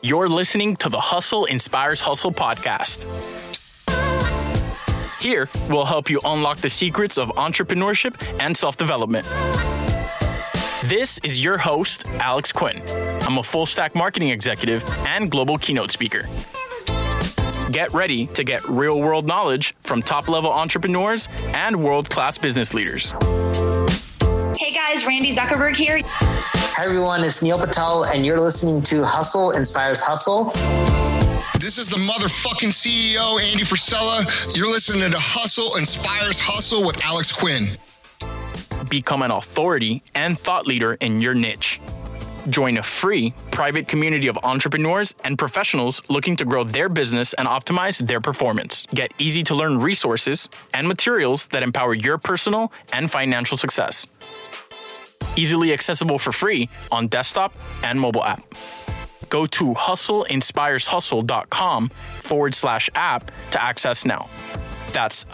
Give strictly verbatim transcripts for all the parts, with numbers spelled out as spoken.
You're listening to the Hustle Inspires Hustle podcast. Here, we'll help you unlock the secrets of entrepreneurship and self-development. This is your host, Alex Quinn. I'm a full-stack marketing executive and global keynote speaker. Get ready to get real-world knowledge from top-level entrepreneurs and world-class business leaders. Hey guys, Randy Zuckerberg here. Hi everyone, it's Neil Patel, and you're listening to Hustle Inspires Hustle. This is the motherfucking C E O, Andy Frisella. You're listening to Hustle Inspires Hustle with Alex Quinn. Become an authority and thought leader in your niche. Join a free private community of entrepreneurs and professionals looking to grow their business and optimize their performance. Get easy to learn resources and materials that empower your personal and financial success. Easily accessible for free on desktop and mobile app. Go to hustleinspireshustle.com forward slash app to access now. That's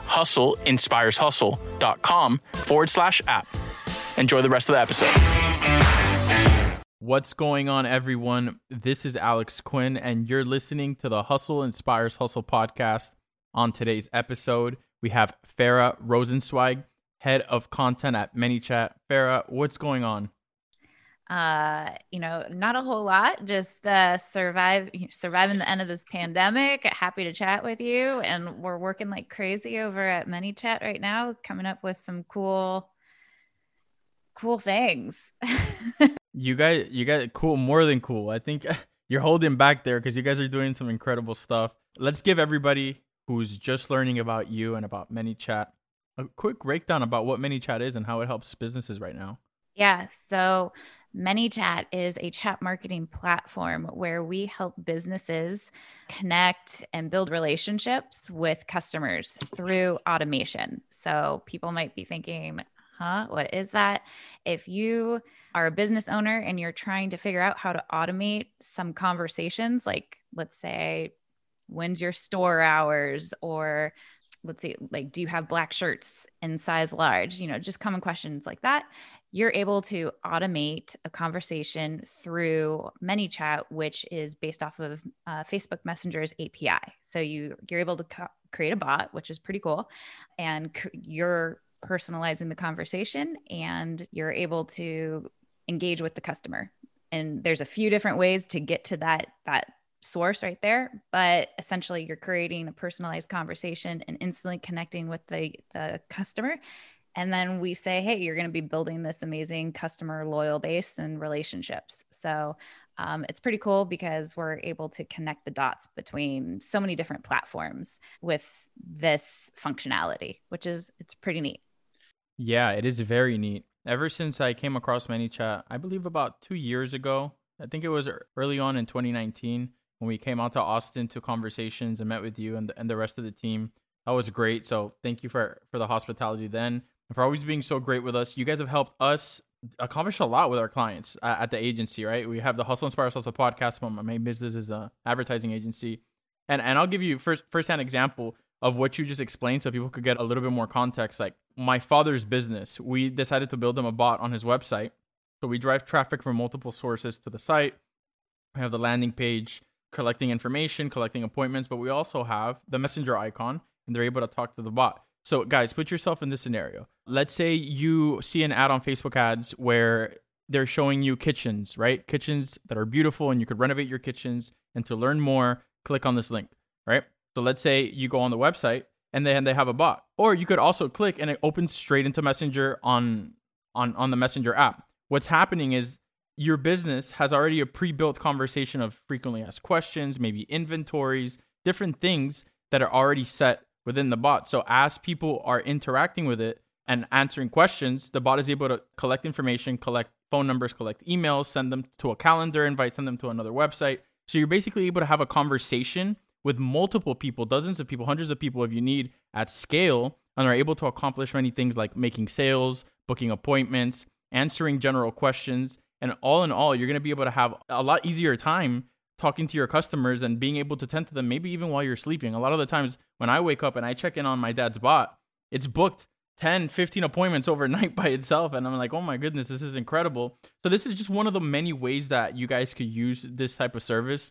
hustleinspireshustle.com forward slash app. Enjoy the rest of the episode. What's going on, everyone? This is Alex Quinn, and you're listening to the Hustle Inspires Hustle podcast. On today's episode, we have Farah Rosenzweig, Head of Content at ManyChat. Farah, what's going on? Uh, you know, not a whole lot. Just uh, survive, surviving the end of this pandemic. Happy to chat with you, and we're working like crazy over at ManyChat right now, coming up with some cool, cool things. you guys, you guys, cool, more than cool. I think you're holding back there because you guys are doing some incredible stuff. Let's give everybody who's just learning about you and about ManyChat a quick breakdown about what ManyChat is and how it helps businesses right now. Yeah. So ManyChat is a chat marketing platform where we help businesses connect and build relationships with customers through automation. So people might be thinking, huh, what is that? If you are a business owner and you're trying to figure out how to automate some conversations, like let's say, when's your store hours, or let's see, like, do you have black shirts in size large? You know, just common questions like that. You're able to automate a conversation through ManyChat, which is based off of uh, Facebook Messenger's A P I. So you, you're able to co- create a bot, which is pretty cool. And c- you're personalizing the conversation and you're able to engage with the customer. And there's a few different ways to get to that, that source right there, but essentially you're creating a personalized conversation and instantly connecting with the, the customer. And then we say, hey, you're going to be building this amazing customer loyal base and relationships. So um, it's pretty cool because we're able to connect the dots between so many different platforms with this functionality, which is, it's pretty neat. Yeah, it is very neat. Ever since I came across ManyChat, I believe about two years ago, I think it was early on in twenty nineteen, when we came out to Austin to conversations and met with you and the, and the rest of the team. That was great. So thank you for, for the hospitality then and for always being so great with us. You guys have helped us accomplish a lot with our clients uh, at the agency, right? We have the Hustle Inspires Hustle podcast. My main business is an advertising agency. And and I'll give you first firsthand example of what you just explained so people could get a little bit more context. Like my father's business, we decided to build him a bot on his website. So we drive traffic from multiple sources to the site. We have the landing page, collecting information, collecting appointments, but we also have the messenger icon and they're able to talk to the bot. So guys, put yourself in this scenario. Let's say you see an ad on Facebook ads where they're showing you kitchens, right? Kitchens that are beautiful and you could renovate your kitchens. And to learn more, click on this link, right? So let's say you go on the website and then they have a bot, or you could also click and it opens straight into Messenger on, on, on the Messenger app. What's happening is your business has already a pre-built conversation of frequently asked questions, maybe inventories, different things that are already set within the bot. So as people are interacting with it and answering questions, the bot is able to collect information, collect phone numbers, collect emails, send them to a calendar invite, send them to another website. So you're basically able to have a conversation with multiple people, dozens of people, hundreds of people if you need at scale, and are able to accomplish many things like making sales, booking appointments, answering general questions. And all in all, you're going to be able to have a lot easier time talking to your customers and being able to tend to them, maybe even while you're sleeping. A lot of the times when I wake up and I check in on my dad's bot, it's booked ten, fifteen appointments overnight by itself. And I'm like, oh my goodness, this is incredible. So this is just one of the many ways that you guys could use this type of service.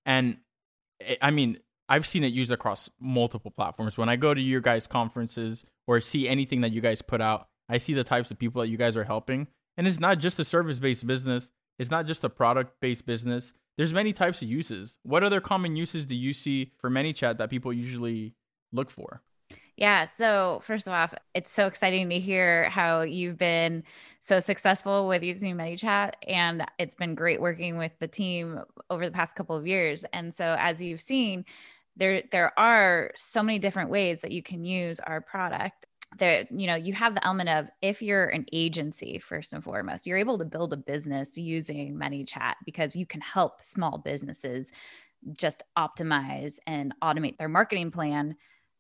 And it, I mean, I've seen it used across multiple platforms. When I go to your guys' conferences or see anything that you guys put out, I see the types of people that you guys are helping. And it's not just a service-based business. It's not just a product-based business. There's many types of uses. What other common uses do you see for ManyChat that people usually look for? Yeah. So first of all, it's so exciting to hear how you've been so successful with using ManyChat, and it's been great working with the team over the past couple of years. And so as you've seen, there, there are so many different ways that you can use our product. There, you know, you have the element of, if you're an agency, first and foremost, you're able to build a business using ManyChat because you can help small businesses just optimize and automate their marketing plan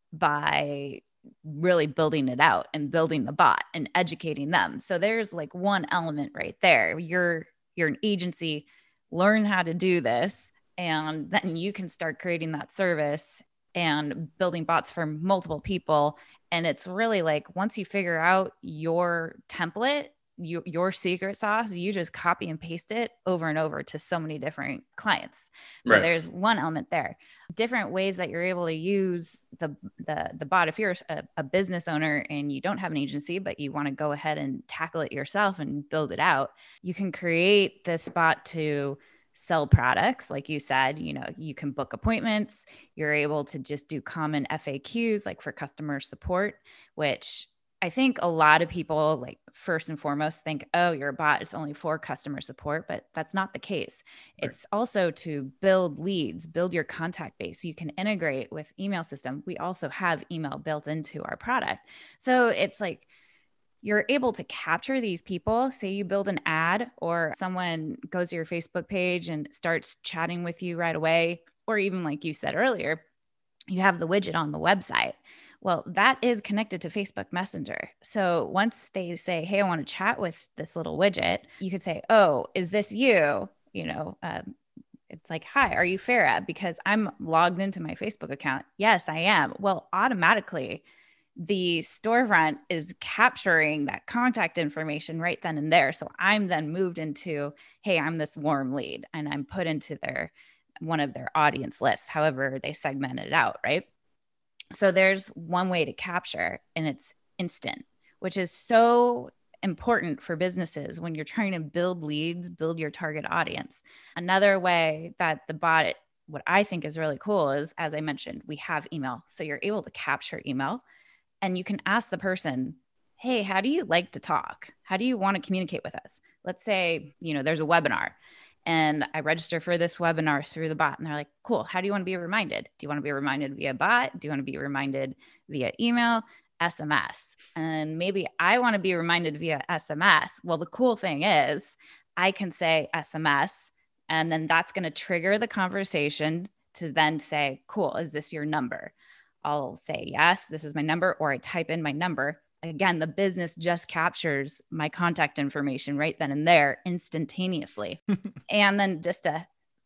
by really building it out and building the bot and educating them. So there's like one element right there. You're you're an agency, learn how to do this, and then you can start creating that service and building bots for multiple people. And it's really like, once you figure out your template, you, your secret sauce, you just copy and paste it over and over to so many different clients. So right. There's one element there. Different ways that you're able to use the the, the bot. If you're a, a business owner and you don't have an agency, but you want to go ahead and tackle it yourself and build it out, you can create this bot to sell products. Like you said, you know, you can book appointments. You're able to just do common F A Qs, like for customer support, which I think a lot of people, like, first and foremost think, oh, you're a bot, it's only for customer support, but that's not the case. Right. It's also to build leads, build your contact base. You can integrate with email system. We also have email built into our product. So it's like, you're able to capture these people. Say you build an ad, or someone goes to your Facebook page and starts chatting with you right away. Or even like you said earlier, you have the widget on the website. Well, that is connected to Facebook Messenger. So once they say, hey, I want to chat with this little widget, you could say, oh, is this you? You know, um, it's like, hi, are you Farah? Because I'm logged into my Facebook account. Yes, I am. Well, automatically, the storefront is capturing that contact information right then and there. So I'm then moved into, hey, I'm this warm lead, and I'm put into their one of their audience lists, however they segment it out, right? So there's one way to capture, and it's instant, which is so important for businesses when you're trying to build leads, build your target audience. Another way that the bot, what I think is really cool is, as I mentioned, we have email. So you're able to capture email, and you can ask the person, hey, how do you like to talk? How do you want to communicate with us? Let's say, you know, there's a webinar, and I register for this webinar through the bot, and they're like, cool, how do you want to be reminded? Do you want to be reminded via bot? Do you want to be reminded via email, S M S? And maybe I want to be reminded via S M S. Well, the cool thing is I can say S M S, and then that's going to trigger the conversation to then say, cool, is this your number? I'll say, yes, this is my number, or I type in my number. Again, the business just captures my contact information right then and there instantaneously. And then just to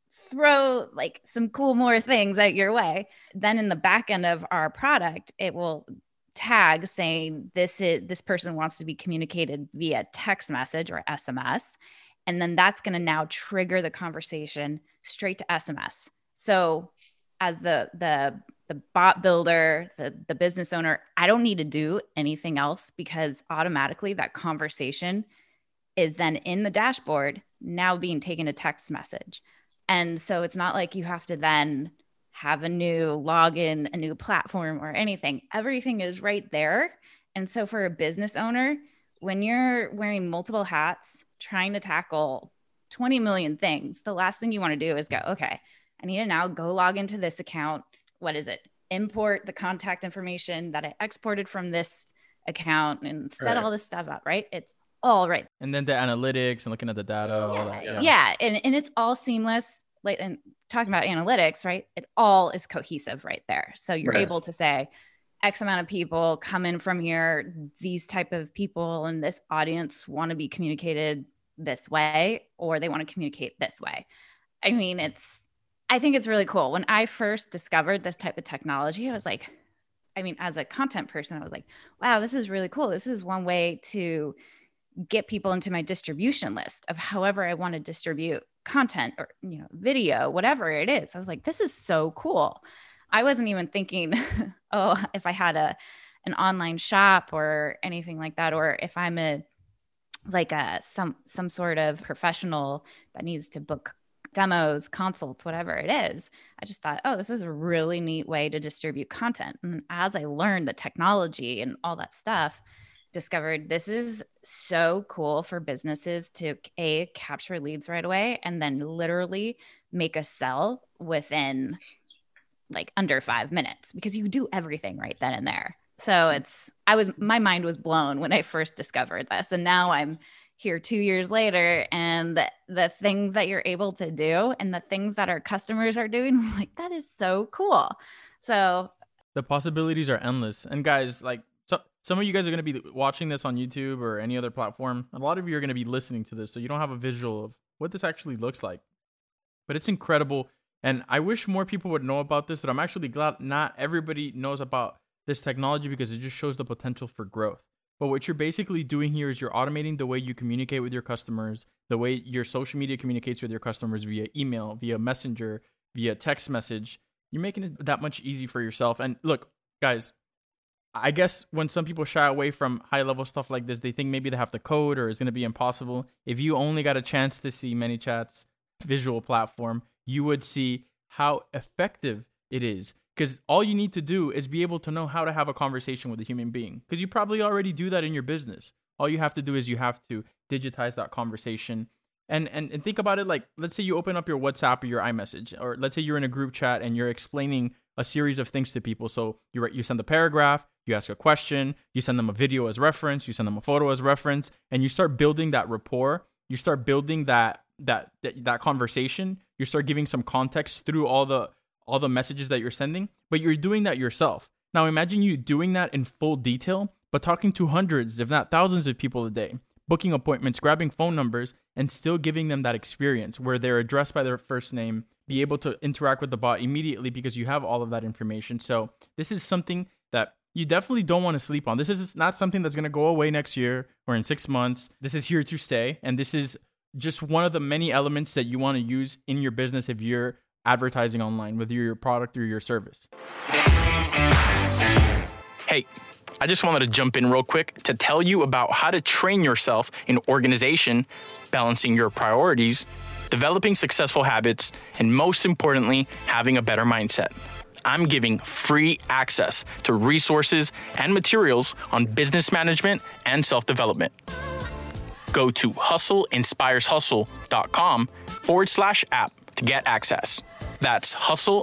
throw like some cool more things out your way, then in the back end of our product, it will tag saying this is this person wants to be communicated via text message or S M S. And then that's going to now trigger the conversation straight to S M S. So as the the the bot builder, the, the business owner, I don't need to do anything else, because automatically that conversation is then in the dashboard now being taken to text message. And so it's not like you have to then have a new login, a new platform or anything. Everything is right there. And so for a business owner, when you're wearing multiple hats, trying to tackle twenty million things, the last thing you want to do is go, okay, I need to now go log into this account. What is it? Import the contact information that I exported from this account and set right. all this stuff up, right? It's all right. And then the analytics and looking at the data. Yeah, all that, yeah. yeah. And, and it's all seamless. Like, and talking about analytics, right? It all is cohesive right there. So you're right. able to say X amount of people come in from here, these type of people and this audience want to be communicated this way, or they want to communicate this way. I mean, it's, I think it's really cool. When I first discovered this type of technology, I was like, I mean, as a content person, I was like, wow, this is really cool. This is one way to get people into my distribution list of however I want to distribute content or, you know, video, whatever it is. I was like, this is so cool. I wasn't even thinking, oh, if I had a, an online shop or anything like that, or if I'm a, like a, some, some sort of professional that needs to book demos, consults, whatever it is. I just thought, oh, this is a really neat way to distribute content. And as I learned the technology and all that stuff, discovered this is so cool for businesses to a capture leads right away and then literally make a sell within like under five minutes because you do everything right then and there. So it's, I was, my mind was blown when I first discovered this. And now I'm here two years later and the, the things that you're able to do and the things that our customers are doing, I'm like, that is so cool. So the possibilities are endless. And guys, like, so, some of you guys are going to be watching this on YouTube or any other platform. A lot of you are going to be listening to this, so you don't have a visual of what this actually looks like. But it's incredible. And I wish more people would know about this, but I'm actually glad not everybody knows about this technology because it just shows the potential for growth. But what you're basically doing here is you're automating the way you communicate with your customers, the way your social media communicates with your customers via email, via messenger, via text message. You're making it that much easy for yourself. And look, guys, I guess when some people shy away from high level stuff like this, they think maybe they have to code or it's going to be impossible. If you only got a chance to see ManyChat's visual platform, you would see how effective it is. Because all you need to do is be able to know how to have a conversation with a human being. Because you probably already do that in your business. All you have to do is you have to digitize that conversation. And, and, and think about it like, let's say you open up your WhatsApp or your iMessage, or let's say you're in a group chat and you're explaining a series of things to people. So you write, you send a paragraph, you ask a question, you send them a video as reference, you send them a photo as reference, and you start building that rapport. You start building that that that, that conversation. You start giving some context through all the all the messages that you're sending, but you're doing that yourself. Now imagine you doing that in full detail, but talking to hundreds, if not thousands of people a day, booking appointments, grabbing phone numbers, and still giving them that experience where they're addressed by their first name, be able to interact with the bot immediately because you have all of that information. So this is something that you definitely don't want to sleep on. This is not something that's going to go away next year or in six months. This is here to stay. And this is just one of the many elements that you want to use in your business if you're advertising online, whether you're your product or your service. Hey, I just wanted to jump in real quick to tell you about how to train yourself in organization, balancing your priorities, developing successful habits, and most importantly, having a better mindset. I'm giving free access to resources and materials on business management and self-development. Go to hustleinspireshustle.com forward slash app to get access. That's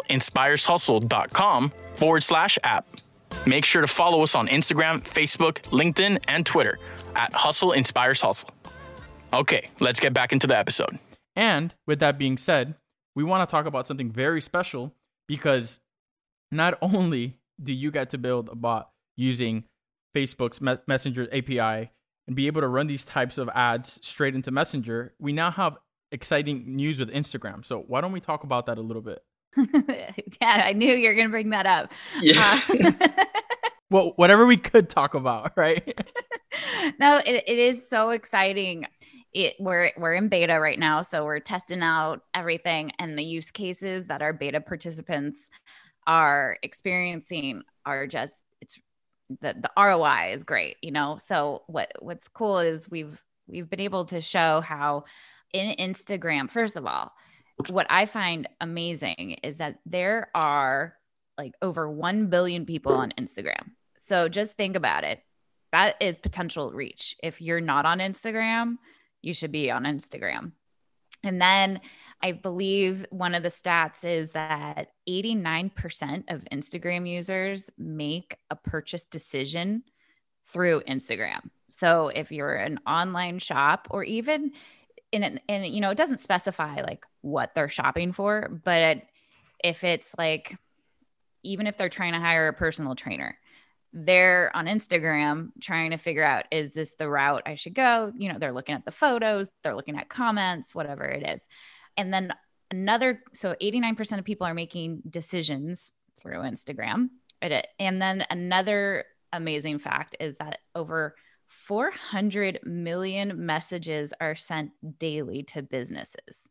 hustleinspireshustle.com forward slash app. Make sure to follow us on Instagram, Facebook, LinkedIn, and Twitter at Hustle Inspires Hustle. Okay, let's get back into the episode. And with that being said, we want to talk about something very special because not only do you get to build a bot using Facebook's me- Messenger A P I and be able to run these types of ads straight into Messenger, we now have exciting news with Instagram. So why don't we talk about that a little bit? Yeah, I knew you were going to bring that up. Yeah. Uh, well, whatever we could talk about, right? No, it, it is so exciting. It, we're we're in beta right now, so we're testing out everything, and the use cases that our beta participants are experiencing are just it's the the R O I is great, you know. So what what's cool is we've we've been able to show how in Instagram, first of all, what I find amazing is that there are like over one billion people on Instagram. So just think about it. That is potential reach. If you're not on Instagram, you should be on Instagram. And then I believe one of the stats is that eighty-nine percent of Instagram users make a purchase decision through Instagram. So if you're an online shop or even in it, and you know, it doesn't specify like what they're shopping for, but if it's like, even if they're trying to hire a personal trainer, they're on Instagram trying to figure out, is this the route I should go? You know, they're looking at the photos, they're looking at comments, whatever it is. And then another, so eighty-nine percent of people are making decisions through Instagram. And then another amazing fact is that over four hundred million messages are sent daily to businesses.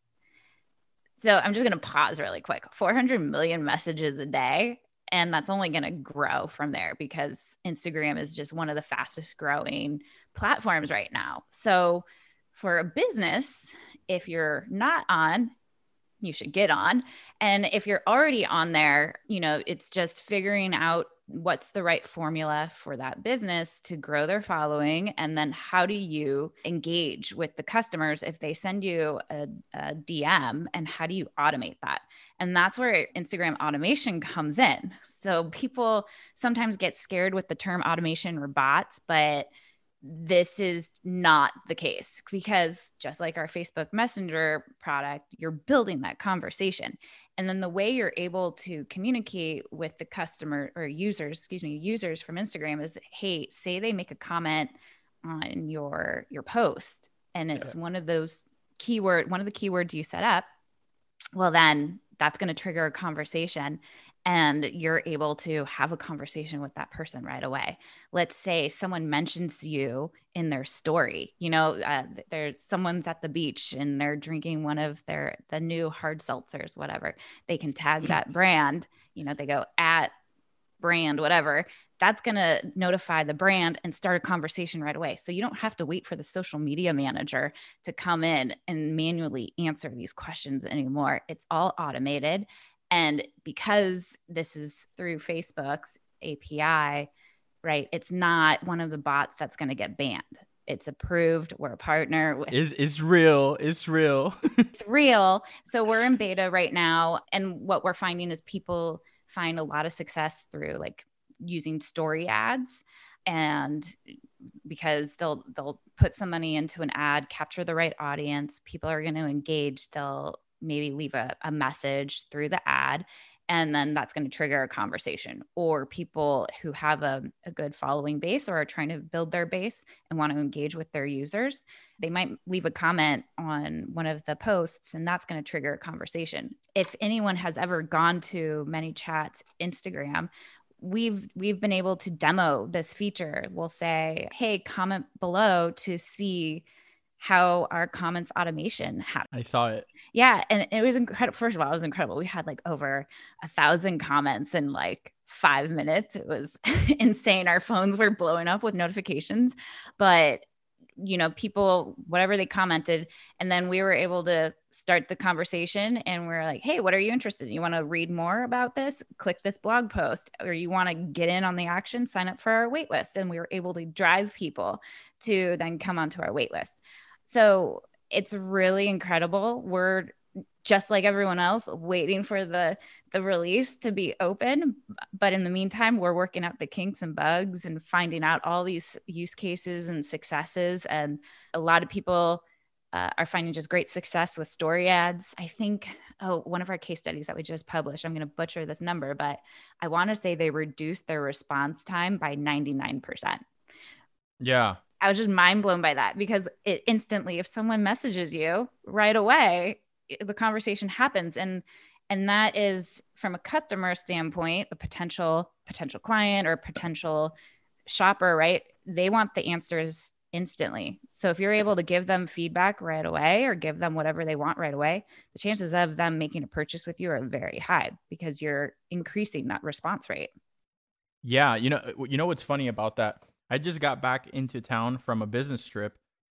So I'm just going to pause really quick. four hundred million messages a day. And that's only going to grow from there because Instagram is just one of the fastest growing platforms right now. So for a business, if you're not on, you should get on. And if you're already on there, you know, it's just figuring out what's the right formula for that business to grow their following. And then how do you engage with the customers if they send you a, a D M, and how do you automate that? And that's where Instagram automation comes in. So people sometimes get scared with the term automation or bots, but this is not the case, because just like our Facebook Messenger product, you're building that conversation. And then the way you're able to communicate with the customer or users, excuse me, users from Instagram is, hey, say they make a comment on your, your post, and it's yeah. one of those keyword, one of the keywords you set up. Well, then that's going to trigger a conversation, and you're able to have a conversation with that person right away. Let's say someone mentions you in their story. You know, uh, there's someone's at the beach and they're drinking one of their the new hard seltzers, whatever. They can tag that brand. You know, they go at brand, whatever. That's going to notify the brand and start a conversation right away. So you don't have to wait for the social media manager to come in and manually answer these questions anymore. It's all automated. And because this is through Facebook's A P I, right, it's not one of the bots that's going to get banned. It's approved. We're a partner with. Is is real. It's real. It's real. So we're in beta right now. And what we're finding is people find a lot of success through like using story ads. And because they'll they'll put some money into an ad, capture the right audience, people are going to engage. They'll maybe leave a, a message through the ad, and then that's going to trigger a conversation. Or people who have a, a good following base or are trying to build their base and want to engage with their users, they might leave a comment on one of the posts, and that's going to trigger a conversation. If anyone has ever gone to ManyChat's Instagram, we've we've been able to demo this feature. We'll say, hey, comment below to see how our comments automation happened. I saw it. Yeah. And it was incredible. First of all, it was incredible. We had like over a thousand comments in like five minutes. It was insane. Our phones were blowing up with notifications, but you know, people, whatever they commented. And then we were able to start the conversation, and we're like, hey, what are you interested in? You want to read more about this? Click this blog post. Or you want to get in on the action, sign up for our wait list. And we were able to drive people to then come onto our wait list. So it's really incredible. We're just like everyone else, waiting for the, the release to be open. But in the meantime, we're working out the kinks and bugs and finding out all these use cases and successes. And a lot of people uh, are finding just great success with story ads. I think, oh, one of our case studies that we just published, I'm going to butcher this number, but I want to say they reduced their response time by ninety-nine percent. Yeah. I was just mind blown by that, because it instantly, if someone messages you right away, the conversation happens. And, and that is from a customer standpoint, a potential, potential client or potential shopper, right? They want the answers instantly. So if you're able to give them feedback right away or give them whatever they want right away, the chances of them making a purchase with you are very high, because you're increasing that response rate. Yeah. You know, you know, what's funny about that? I just got back into town from a business trip,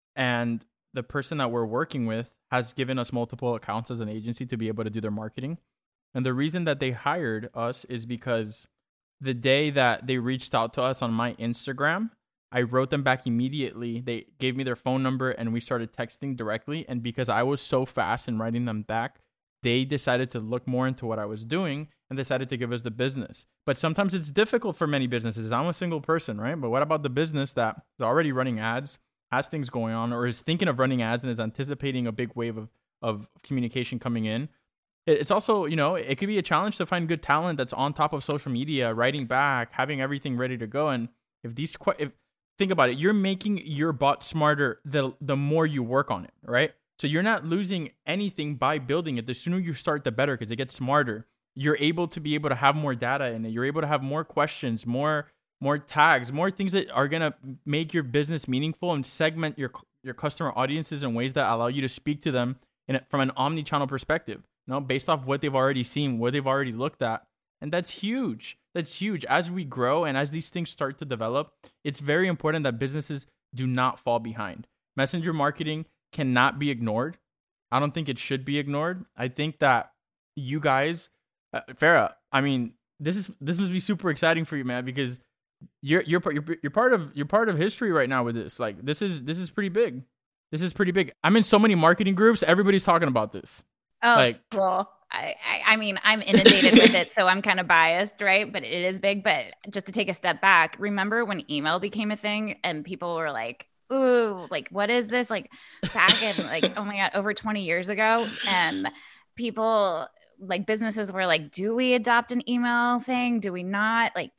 and the person that we're working with has given us multiple accounts as an agency to be able to do their marketing. And the reason that they hired us is because the day that they reached out to us on my Instagram, I wrote them back immediately. They gave me their phone number and we started texting directly. And because I was so fast in writing them back, they decided to look more into what I was doing and decided to give us the business. But sometimes it's difficult for many businesses. I'm a single person, right? But what about the business that is already running ads, has things going on, or is thinking of running ads and is anticipating a big wave of, of communication coming in? It's also, you know, it could be a challenge to find good talent that's on top of social media, writing back, having everything ready to go. And if these, if think about it, you're making your bot smarter the the more you work on it, right? So you're not losing anything by building it. The sooner you start, the better, because it gets smarter. You're able to be able to have more data in it. You're able to have more questions, more more tags, more things that are going to make your business meaningful and segment your your customer audiences in ways that allow you to speak to them in a, from an omni-channel perspective, you know, based off what they've already seen, what they've already looked at. And that's huge. That's huge. As we grow and as these things start to develop, it's very important that businesses do not fall behind. Messenger marketing cannot be ignored. I don't think it should be ignored. I think that you guys, uh, Farah, I mean, this is this must be super exciting for you, man, because you're you're you're you're part of you're part of history right now with this. Like this is this is pretty big. This is pretty big. I'm in so many marketing groups. Everybody's talking about this. Oh, like, cool. I, I, I mean, I'm inundated with it, so I'm kind of biased, right? But it is big. But just to take a step back, remember when email became a thing and people were like, ooh, like, what is this? Like back in like, oh my God, over twenty years ago. And people like businesses were like, do we adopt an email thing? Do we not? Like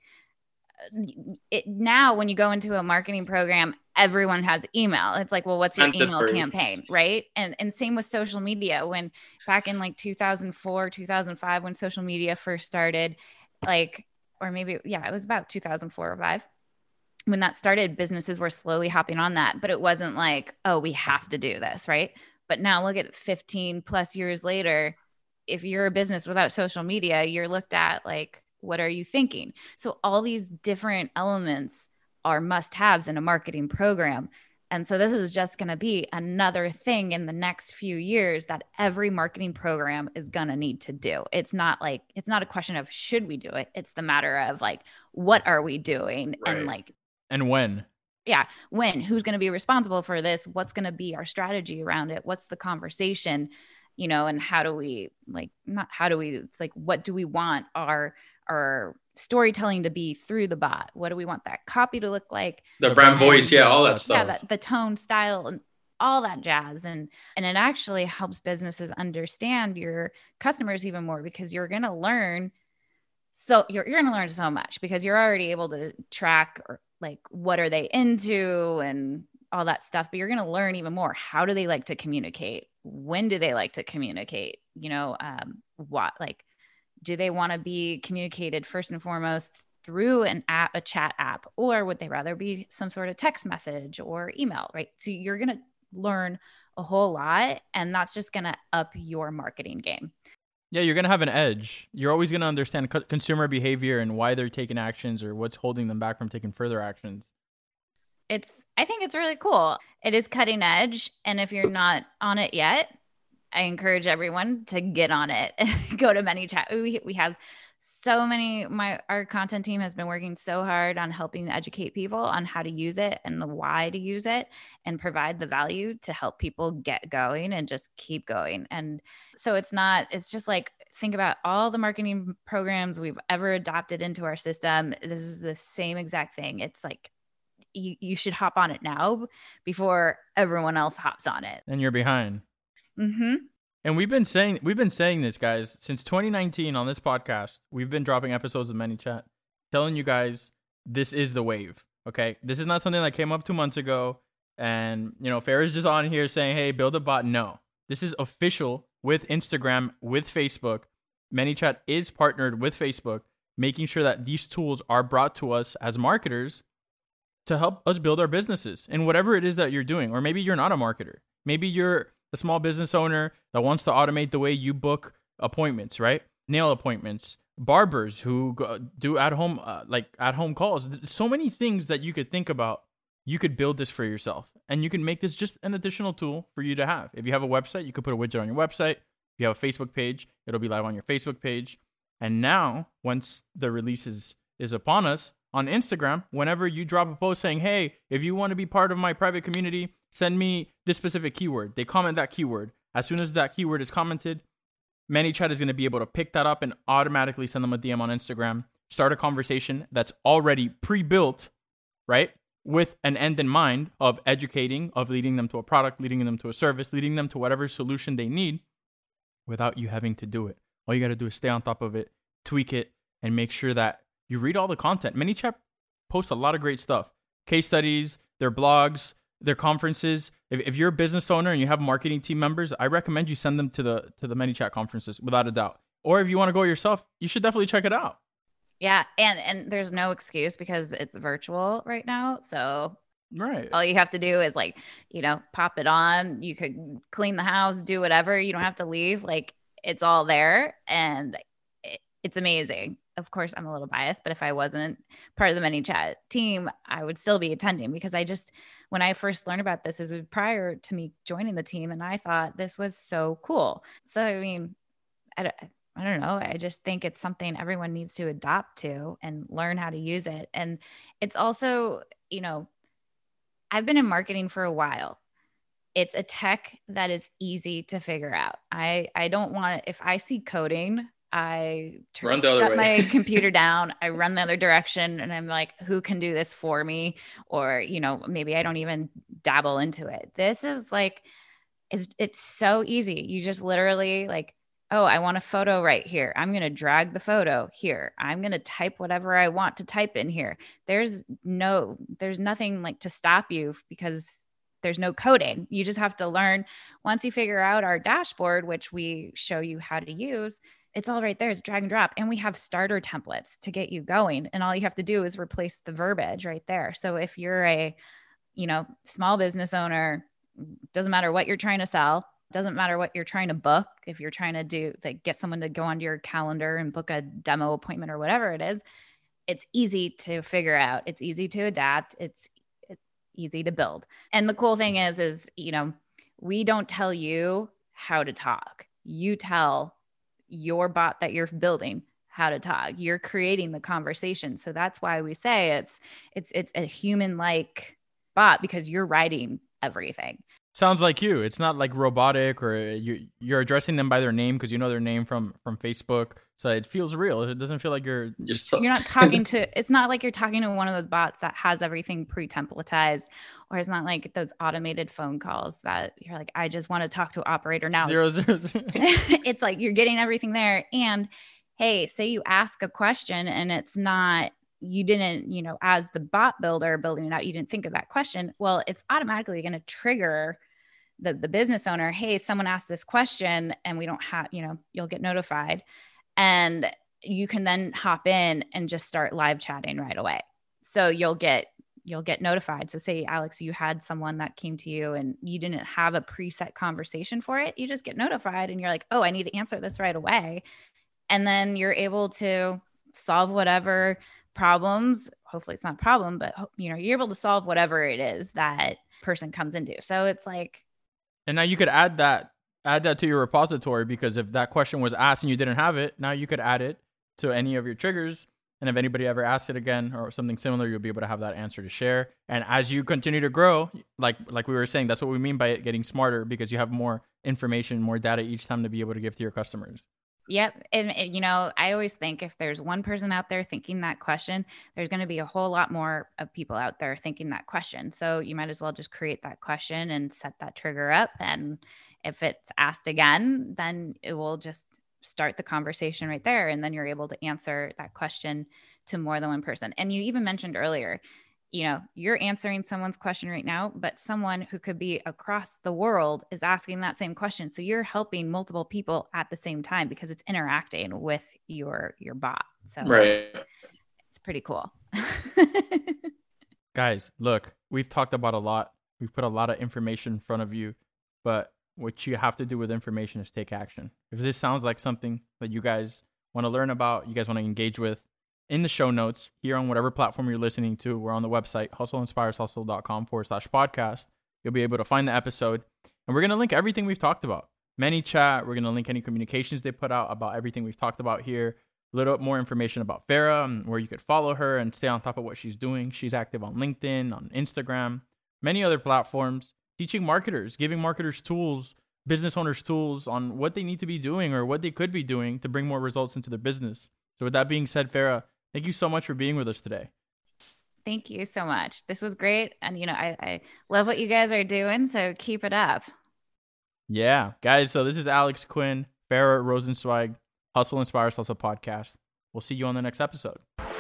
it now, when you go into a marketing program, everyone has email. It's like, well, what's your email campaign? Right. And, and same with social media. When back in like two thousand four, two thousand five, when social media first started, like, or maybe, yeah, it was about two thousand four or five. When that started, businesses were slowly hopping on that, but it wasn't like, oh, we have to do this. Right. But now look at fifteen plus years later. If you're a business without social media, you're looked at like, what are you thinking? So all these different elements are must-haves in a marketing program. And so this is just going to be another thing in the next few years that every marketing program is going to need to do. It's not like, it's not a question of should we do it? It's the matter of like, what are we doing? Right. And like, and when? Yeah. When, who's going to be responsible for this? What's going to be our strategy around it? What's the conversation, you know, and how do we like, not how do we, it's like, what do we want our, our storytelling to be through the bot? What do we want that copy to look like? The brand voice, yeah, all that stuff. Yeah, that, the tone, style, and all that jazz. And and it actually helps businesses understand your customers even more, because you're going to learn. So you're you're going to learn so much because you're already able to track or like what are they into and all that stuff. But you're going to learn even more. How do they like to communicate? When do they like to communicate? You know, um, what like. Do they want to be communicated first and foremost through an app, a chat app, or would they rather be some sort of text message or email, right? So you're going to learn a whole lot, and that's just going to up your marketing game. Yeah, you're going to have an edge. You're always going to understand co- consumer behavior and why they're taking actions or what's holding them back from taking further actions. It's, I think it's really cool. It is cutting edge. And if you're not on it yet, I encourage everyone to get on it. Go to ManyChat. We, we have so many, my, our content team has been working so hard on helping educate people on how to use it and the why to use it and provide the value to help people get going and just keep going. And so it's not, it's just like, think about all the marketing programs we've ever adopted into our system. This is the same exact thing. It's like, you, you should hop on it now before everyone else hops on it. And you're behind. Mm-hmm. And we've been saying we've been saying this, guys, since twenty nineteen on this podcast. We've been dropping episodes of ManyChat, telling you guys this is the wave. Okay, this is not something that came up two months ago, and you know, Farah's just on here saying, "Hey, build a bot." No, this is official with Instagram, with Facebook. ManyChat is partnered with Facebook, making sure that these tools are brought to us as marketers to help us build our businesses in whatever it is that you're doing. Or maybe you're not a marketer. Maybe you're a small business owner that wants to automate the way you book appointments, right? Nail appointments, barbers who go, do at home, uh, like at home calls. So many things that you could think about. You could build this for yourself, and you can make this just an additional tool for you to have. If you have a website, you could put a widget on your website. If you have a Facebook page, it'll be live on your Facebook page. And now, once the release is, is upon us on Instagram, whenever you drop a post saying, "Hey, if you want to be part of my private community, send me this specific keyword." They comment that keyword. As soon as that keyword is commented, ManyChat is going to be able to pick that up and automatically send them a D M on Instagram, start a conversation that's already pre-built, right? With an end in mind of educating, of leading them to a product, leading them to a service, leading them to whatever solution they need without you having to do it. All you got to do is stay on top of it, tweak it, and make sure that you read all the content. ManyChat posts a lot of great stuff. Case studies, their blogs, their conferences. If, if you're a business owner and you have marketing team members, I recommend you send them to the to the ManyChat conferences without a doubt. Or if you want to go yourself, you should definitely check it out. Yeah. And, and there's no excuse because it's virtual right now. So right. all you have to do is like, you know, pop it on. You could clean the house, do whatever. You don't have to leave. Like it's all there. And it, it's amazing. Of course, I'm a little biased, but if I wasn't part of the ManyChat team, I would still be attending because I just, when I first learned about this, it was prior to me joining the team. And I thought this was so cool. So, I mean, I don't, I don't know. I just think it's something everyone needs to adopt to and learn how to use it. And it's also, you know, I've been in marketing for a while. It's a tech that is easy to figure out. I, I don't want, if I see coding, I run the other shut way. my computer down. I run the other direction and I'm like, who can do this for me? Or, you know, maybe I don't even dabble into it. This is like, it's, it's so easy. You just literally like, oh, I want a photo right here. I'm going to drag the photo here. I'm going to type whatever I want to type in here. There's no, there's nothing like to stop you because there's no coding. You just have to learn. Once you figure out our dashboard, which we show you how to use, it's all right there. It's drag and drop. And we have starter templates to get you going. And all you have to do is replace the verbiage right there. So if you're a, you know, small business owner, doesn't matter what you're trying to sell, doesn't matter what you're trying to book. If you're trying to do like get someone to go onto your calendar and book a demo appointment or whatever it is, it's easy to figure out. It's easy to adapt. It's, it's easy to build. And the cool thing is, is, you know, we don't tell you how to talk. You tell your bot that you're building how to talk. You're creating the conversation. So that's why we say it's, it's, it's a human-like bot because you're writing everything. Sounds like you. It's not like robotic or you, you're addressing them by their name because you know their name from, from Facebook. So it feels real. It doesn't feel like you're... You're, so- you're not talking to... It's not like you're talking to one of those bots that has everything pre-templatized, or it's not like those automated phone calls that you're like, I just want to talk to an operator now. Zero, zero, zero. It's like you're getting everything there. And hey, say you ask a question and it's not... you didn't, you know, as the bot builder building it out, you didn't think of that question. Well, it's automatically going to trigger the, the business owner. Hey, someone asked this question and we don't have, you know, you'll get notified and you can then hop in and just start live chatting right away. So you'll get, you'll get notified. So say, Alex, you had someone that came to you and you didn't have a preset conversation for it. You just get notified and you're like, oh, I need to answer this right away. And then you're able to solve whatever problems, hopefully it's not a problem, but you know, you're able to solve whatever it is that person comes into. So it's like, and now you could add that, add that to your repository, because if that question was asked and you didn't have it, now you could add it to any of your triggers. And if anybody ever asks it again or something similar, you'll be able to have that answer to share. And as you continue to grow, like, like we were saying, that's what we mean by it getting smarter, because you have more information, more data each time to be able to give to your customers. Yep. And, and, you know, I always think if there's one person out there thinking that question, there's going to be a whole lot more of people out there thinking that question. So you might as well just create that question and set that trigger up. And if it's asked again, then it will just start the conversation right there. And then you're able to answer that question to more than one person. And you even mentioned earlier, you know, you're answering someone's question right now, but someone who could be across the world is asking that same question. So you're helping multiple people at the same time because it's interacting with your, your bot. So right. it's, it's pretty cool. Guys, look, we've talked about a lot. We've put a lot of information in front of you, but what you have to do with information is take action. If this sounds like something that you guys want to learn about, you guys want to engage with, in the show notes here on whatever platform you're listening to, we're on the website, hustleinspireshustle.com forward slash podcast. You'll be able to find the episode. And we're going to link everything we've talked about. ManyChat, we're going to link any communications they put out about everything we've talked about here. A little bit more information about Farah and where you could follow her and stay on top of what she's doing. She's active on LinkedIn, on Instagram, many other platforms, teaching marketers, giving marketers tools, business owners tools on what they need to be doing or what they could be doing to bring more results into their business. So with that being said, Farah, thank you so much for being with us today. Thank you so much. This was great. And, you know, I, I love what you guys are doing. So keep it up. Yeah, guys. So this is Alex Quinn, Farah Rosenzweig, Hustle Inspires Hustle podcast. We'll see you on the next episode.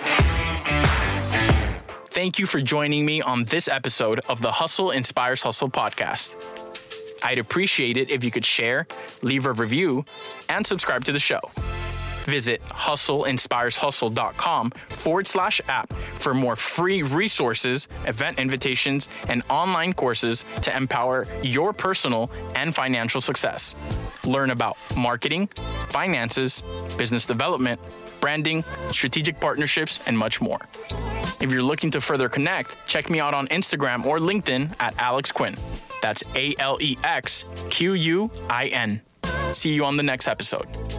Thank you for joining me on this episode of the Hustle Inspires Hustle podcast. I'd appreciate it if you could share, leave a review, and subscribe to the show. Visit hustleinspireshustle.com forward slash app for more free resources, event invitations, and online courses to empower your personal and financial success. Learn about marketing, finances, business development, branding, strategic partnerships, and much more. If you're looking to further connect, check me out on Instagram or LinkedIn at Alex Quinn. That's A L E X Q U I N. See you on the next episode.